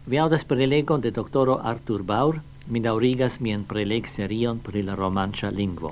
Vi audas prelegon de doctoro Arthur Baur, mi daurigas mien preleg serion pri la romancha lingvo.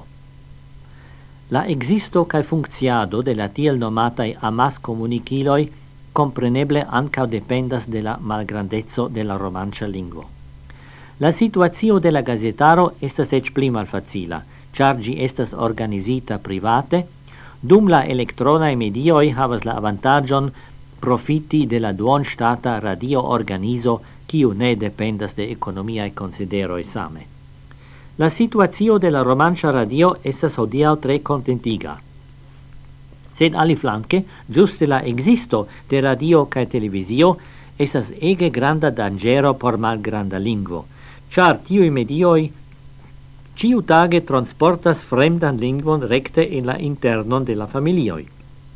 La existo cae funcciado de la tiel nomatai amas comuniciloi compreneble ancao dependas de la malgrandezzo de la romancha lingvo. La situatio de la gazetaro estas ec pli malfacila, char gi estas organisita private, dum la electronae medioi havas la avantagion profiti de la duonstata radio organizo kiu ne dependas de economiae consideroi same. La situatio de la romancha radio estas hodiaŭ tre contentiga. Sed aliflanque, giuste la existo de radio cae televisio estas ege granda dangero por malgranda lingvo, char tiui medioi ciu tage transportas fremdan lingvon recte in la internon de la familioi.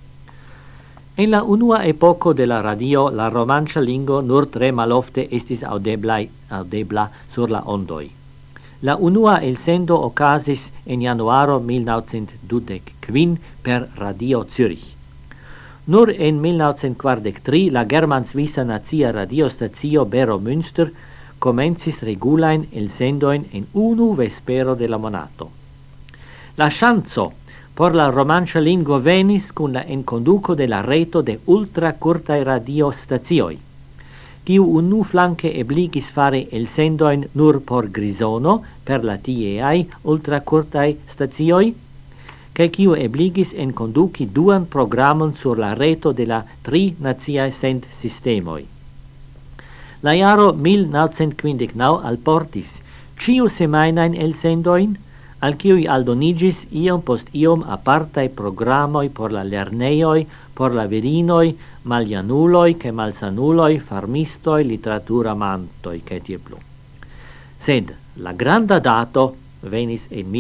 En la unua epoco de la radio, la romancha lingvo nur tre malofte estis audebla sur la ondoi. La unua elsendo ocasis en januaro 1925 per Radio Zürich. Nur en 1943 la German-Svisa Nazia radiostacio Bero Münster comencis regulain elsendoin en unu vespero de la monato. La chanzo por la romancha lingvo venis cun la enconduco de la reto de ultracurtae radiostazioi, kiu unu flanque ebligis fare elsendoin nur por Grisono per la tieai ultracurtae stazioi, cae kiu ebligis enconduci duan programon sur la reto de la tri naziae sent sistemoi. La jaro 1959 alportis ciu semainain elsendoin, al kiui aldonigis iom post iom apartae programoi por la lerneioi, por la virinoi, maljanuloi, che malsanuloi, farmistoi, literatura mantoi, che tie plu. Sed la granda dato venis en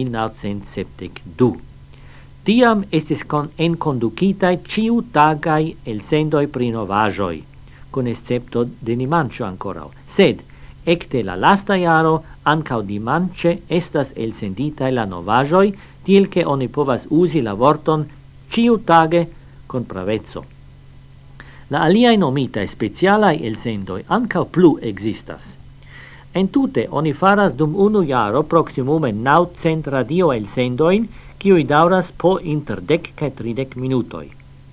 1972. Tiam estis enconducitae ciu tagai elsendoi pri novajoi, con excepto de dimancio ancorau. Sed, ecte la lasta jaro, ancau dimanche estas elsenditae la novajoi, tiel che oni povas usi la vorton ciu tage con pravezzo. La aliae nomitae specialae elsendoi ancau plu existas. En tute oni faras dum unu jaro proximume 900 radio elsendoin, kiui dauras po inter 10 kaj 30 minutoi.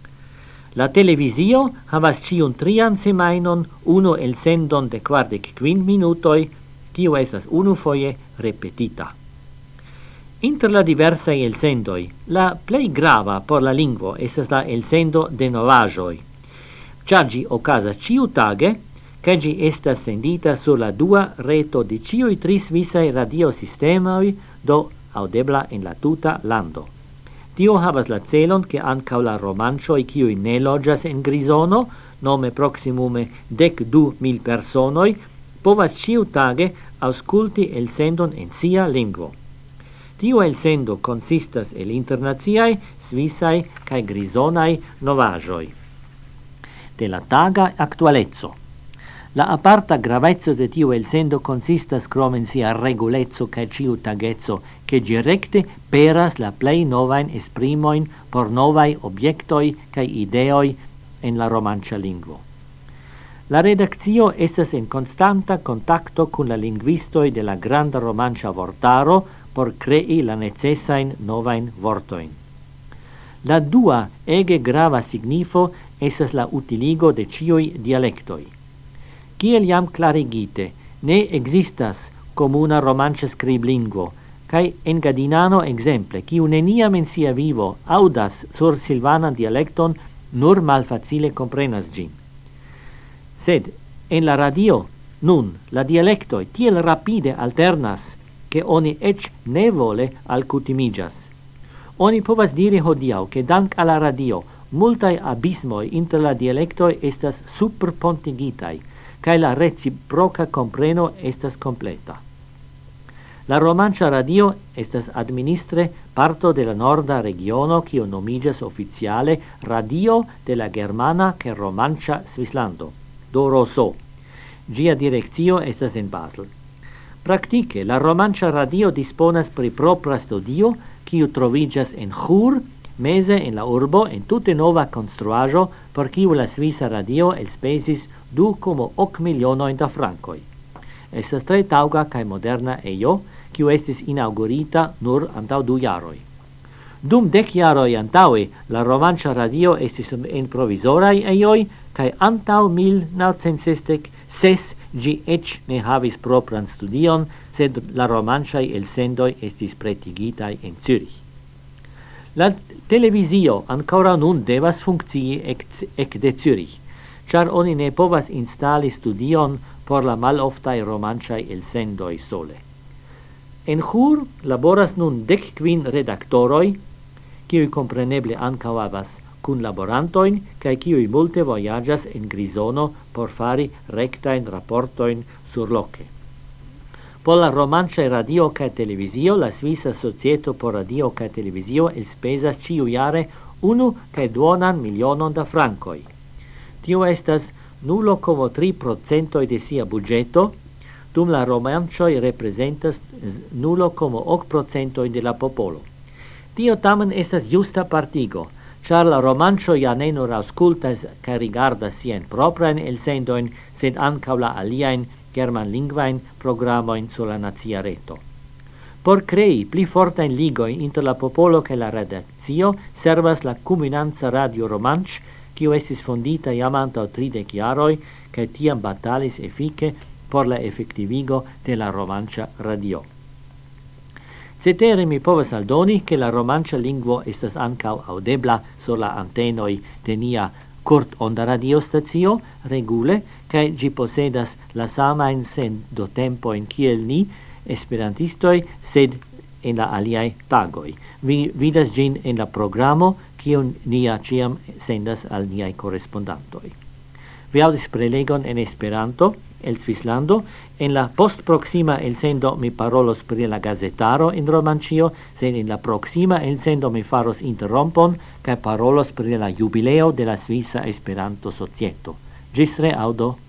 La televisio havas ciun trian semainon unu elsendon de 45 minutoi, kiu estas unu foje repetita. Inter la diversae elsendoi, la plei grava por la lingvo estas la elsendo de novajoi, char gi ocasas ciu tage, che gi estas sendita sur la dua reto de ciui tri svisae radiosistemoi, do audebla in la tuta lando. Tio havas la celon che ancau la romancioi kiui ne logias en Grisono, nome proximume 12.000 personoi, povas ciu tage ausculti elsendon en sia lingvo. Tio elsendo consistas el internaziae, svisae cae grisonae novajoi. De la taga actualezzo. La aparta gravezzo de tiu elsendo consistas crom in sia regulezzo cae ciu tagezzo, che directe peras la plei novain esprimoin por novai obiectoi cae ideoi en la romancha lingvo. La redactio estas en constanta contacto cun la linguistoi de la granda romancha vortaro por crei la necessain novain vortoin. La dua ege grava signifo estas la utiligo de ciui dialectoi. Kiel jam clarigite, ne existas comuna romancha scriblingvo, cae en Gadinano exemple, kiu neniam in sia vivo audas sur silvanan dialecton, nur malfacile comprenas gin. Sed, en la radio, nun, la dialectoi tiel rapide alternas, che oni ec ne vole alcutimigas. Oni povas diri hodiau, che dank alla radio, multae abismoi inter la dialectoi estas superpontigitai, cae la reciproca compreno estas completa. La romancha radio estas administre parto de la norda regiono, kio nomigas oficiale Radio de la Germana che Romancha Svislando, do Rosso. Gia directio estas en Basel. Praktike, la romancha radio disponas pri propra studio, kiu trovigas en Chur, meze en la urbo, en tute nova construaĵo, por kiu la Svisa radio elspesis 2,8 milionoin da francoi. Estas tre tauga cae moderna eio, quiu estis inaugurita nur antau 2 jaroi. Dum 10 jaroi antaue, la Romancia Radio estis en provisorai eioi, cae antau 1966 gi ec ne havis propran studion, sed la romanciai elsendoi estis pretigitai en Zürich. La televisio ancora nun devas functii ec de Zürich, char oni ne povas instali studion por la maloftai romanciai elsendoi sole. En Chur laboras nun 15 redaktoroi, kiui compreneble ancau havas cun laborantoin, cae kiui multe voyagas en Grisono por fari rectain rapportoin sur loce. Por la Romancia Radio cae Televisio, la Svisa Societo por Radio cae Televisio elspesas ciu jare 1,2 milionon da francoi. Tio estas 0,3% de sia budgeto, dum la romancioi representas 0,8% de la popolo. Tio tamen estas justa partigo, char la romancio ja ne nur auscultas ca rigardas sien proprain elsendoin, sed ancau la aliaen germanlingvain programoin sur la nazia reto. Por crei pli fortain ligoi inter la popolo ca la redaccio, servas la Comunanza Radio Romanch, quio estis fondita jam antau 30 jaroi, ca tiam batalis effice por la effectivigo de la Romancia Radio. Cetere mi povas aldoni che la romancia lingvo estas ancau audebla sur la antenoi de nia curt onda radio stacio regule, cae gi posedas la samain sendo tempo in kiel ni esperantistoi, sed en la aliai tagoi. Vi vidas gin en la programo kiun nia ciam sendas al niai correspondantoi. Vi audis prelegon en Esperanto, el Svislando, en la post-proxima elsendo mi parolos pri la gazetaro in Romancio, sed in la proxima elsendo mi faros interrompon, cae parolos pri la jubileo de la Svisa Esperanto Societo. Gis reaudo.